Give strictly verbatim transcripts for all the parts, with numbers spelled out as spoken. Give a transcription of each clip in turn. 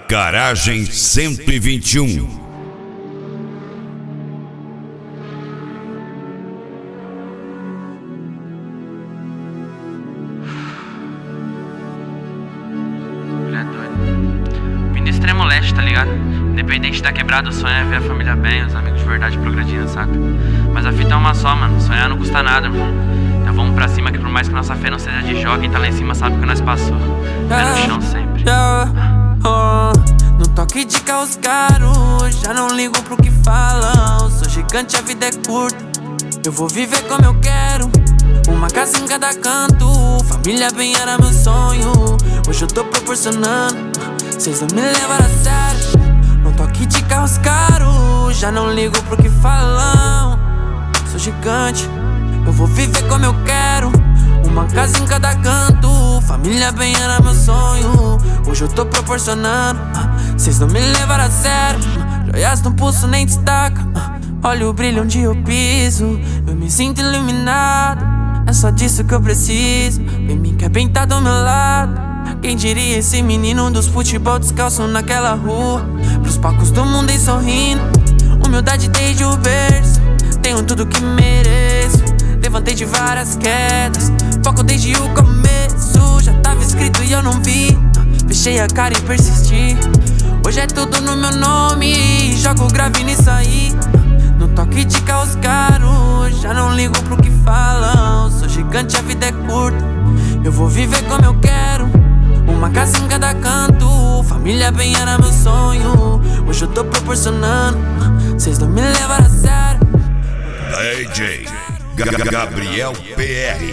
Garagem cento e vinte e um. Vim do extremo leste, tá ligado? Independente da quebrada, o sonho é ver a família bem, os amigos de verdade progredindo, saca? Mas a fita é uma só, mano, sonhar não custa nada, mano. Então vamos pra cima que por mais que nossa fé não seja de jogo, quem tá lá em cima sabe que nós passou. Pé no chão sempre. Yeah, oh, no toque de carros caros, já não ligo pro que falam. Sou gigante, a vida é curta, eu vou viver como eu quero. Uma casa em cada canto, família bem era meu sonho. Hoje eu tô proporcionando, cês não me levaram a sério. No toque de carros caros, já não ligo pro que falam. Sou gigante, eu vou viver como eu quero. Uma casa em cada canto, família bem era meu sonho. Hoje eu tô proporcionando, cês não me levaram a sério. Joias no pulso nem destaca, olha o brilho onde eu piso. Eu me sinto iluminado, é só disso que eu preciso. Vem me quer bem tá do meu lado. Quem diria esse menino dos futebol descalço naquela rua, pros palcos do mundo e sorrindo. Humildade desde o berço, tenho tudo que mereço. Levantei de várias quedas, foco desde o começo. Já tava escrito e eu não vi, fechei a cara e persisti. Hoje é tudo no meu nome, jogo grave nisso aí. No toque de carros caros, já não ligo pro que falam. Sou gigante, a vida é curta, eu vou viver como eu quero. Uma casa em cada canto, família bem era meu sonho. Hoje eu tô proporcionando, cês não me levaram a sério. D J Gabriel P R.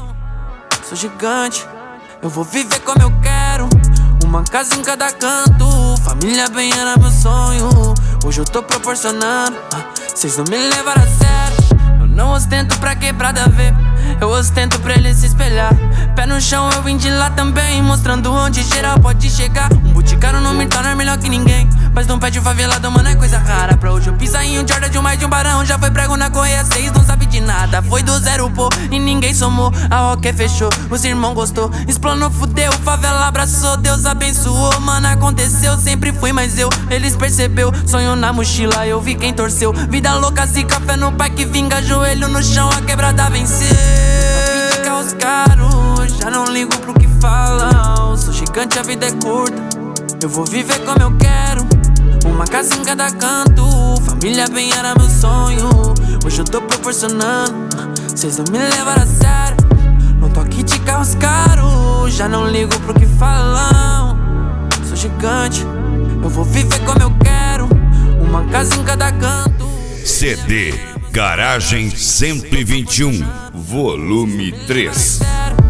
Sou gigante, eu vou viver como eu quero. Uma casa em cada canto, família bem era meu sonho. Hoje eu tô proporcionando, cês não me levaram a sério. Eu não ostento pra quebrada ver, eu ostento pra ele se espelhar. Pé no chão eu vim de lá também, mostrando onde geral pode chegar. Um boticário não me torna melhor que ninguém, mas não pede favelado, mano, é coisa rara. Pra hoje eu pisar em um Jordan de um mais de um barão. Já foi prego na correia seis, não sabe de nada. Foi do zero, pô, e ninguém somou. A roque fechou, os irmãos gostou. Explanou, fudeu, favela abraçou. Deus abençoou, mano, aconteceu. Sempre fui, mas eu, eles percebeu. Sonho na mochila, eu vi quem torceu. Vida louca, se café no pai que vinga. Joelho no chão, a quebrada venceu. De carros caros, já não ligo pro que falam. Sou gigante, a vida é curta, eu vou viver como eu quero. Uma casa em cada canto, família bem era meu sonho. Hoje eu tô proporcionando, cês não me levaram a sério. No toque de carros caros, já não ligo pro que falam. Sou gigante, eu vou viver como eu quero. Uma casa em cada canto. C D Garagem cento e vinte e um, volume três.